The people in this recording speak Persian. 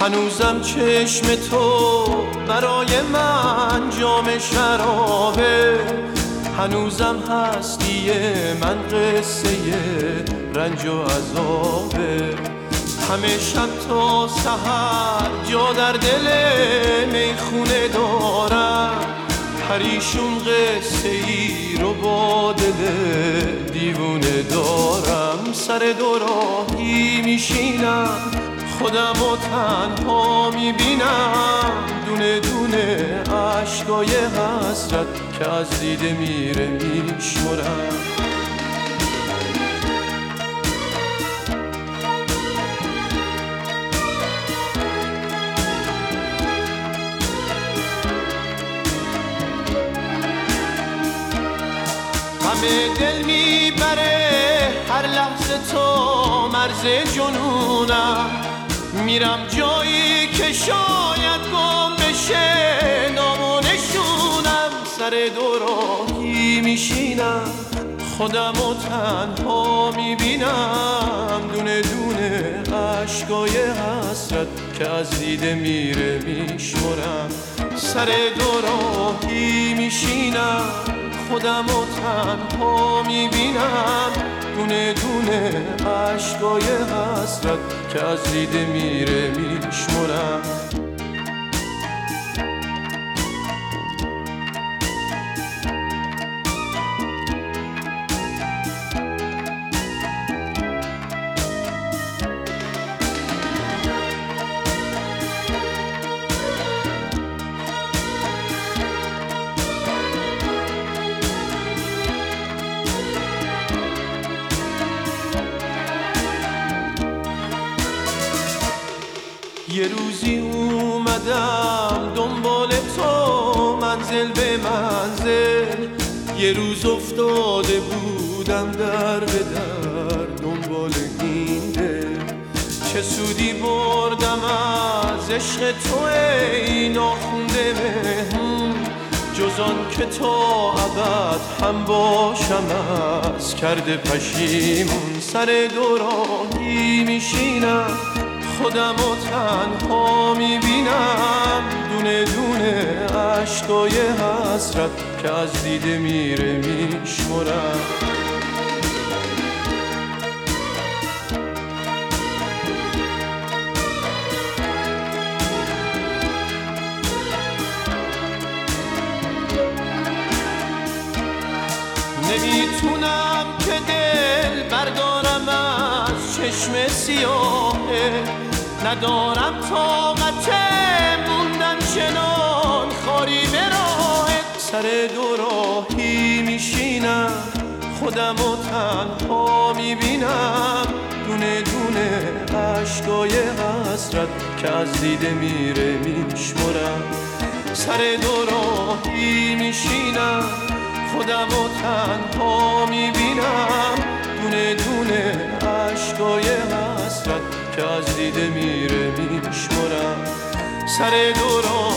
هنوزم چشم تو برای من جام شرابه، هنوزم هستی من قصه رنج و عذابه. همه شب تا سحر جا در دل میخونه دارم، پریشون قصه ای رو با دل دیوونه دارم. سر دو راهی میشینم خودم و تنها میبینم، دونه دونه عشقای حسرت که از دیده میره میشمرم. همه دل میبره هر لحظه تو مرز جنونم، میرم جایی که شاید گم بشه نام و نشونم. سر دو راهی میشینم خودم و تنها میبینم، دونه دونه عشقای حسرت که از دیده میره میشمرم. سر دو راهی میشینم خودم و تنها میبینم، دونه دونه عشقای حسرت که از دیده میره میشمرم. یه روزی اومدم دنبال تو منزل به منزل، یه روز افتاده بودم در به در دنبال این دل. چه سودی بردم از عشق تو ای ناخونده مهمون، جز آن که تا ابد هم باشم از کرده پشیمون. سر دو راهی میشینم خودم و تنها میبینم، دونه دونه عشقای حسرت که از دیده میره میشمرم. نمیتونم که دل بردارم از چشم سیاهه، ندارم طاقت موندن چنان خاری به راهت. سر دو راهی میشینم خودم و تنها میبینم، دونه دونه عشقای حسرت که از دیده میره میشمرم. سر دو راهی میشینم خودم و تنها میبینم، دونه دونه عشقای حسرت که از دیده میره میشمرم. سر دو